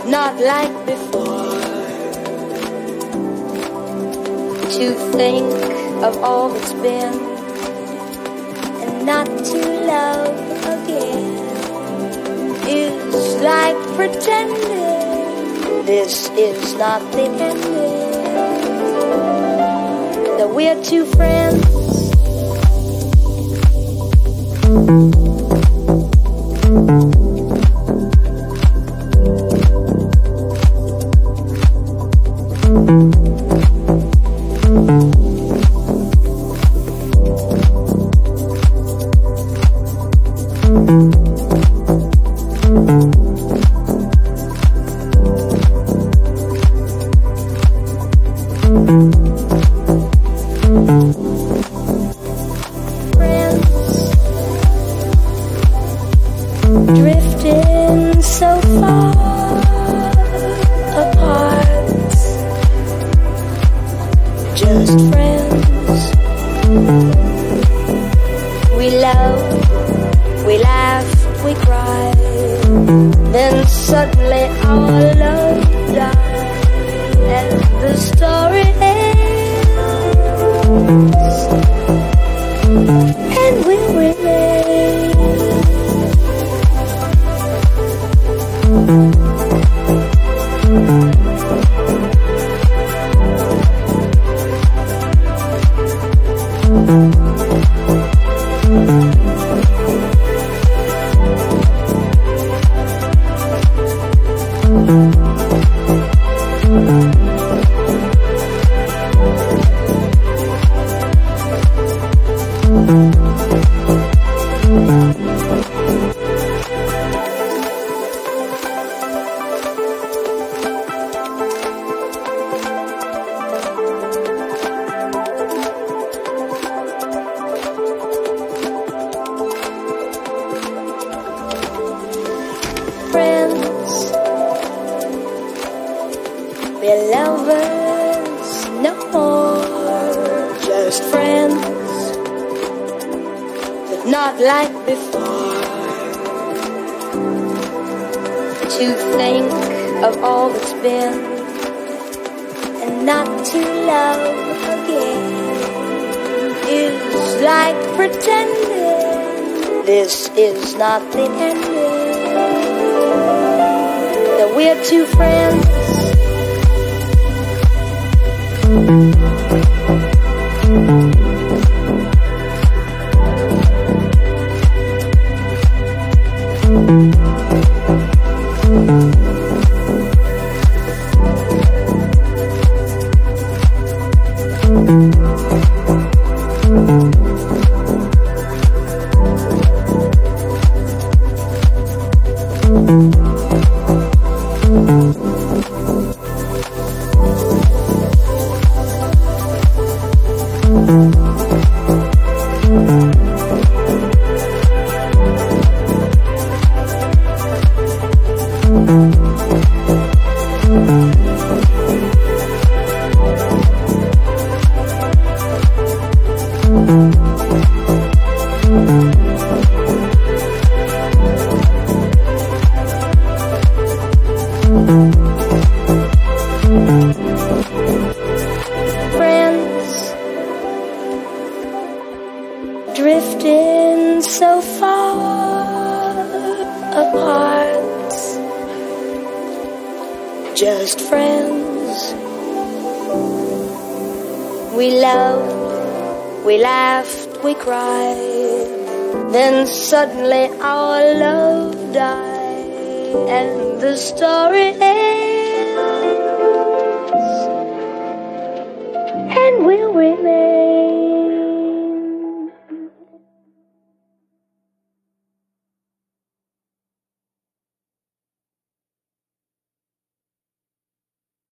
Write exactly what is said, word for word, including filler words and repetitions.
not like before. To think of all that's been and not to love again is like pretending this is not the ending, that we're two friends drifting so far apart, just friends. We love, we laugh, we cry, then suddenly our love dies and the story ends, and we'll remain friends. We're lovers no more, just friends, but not like before. To think of all that's been and not to love again is like pretending this is not the ending, that we're two friends drifting so far apart, just friends. We loved, we laughed, we cried, then suddenly our love died and the story ends, and we'll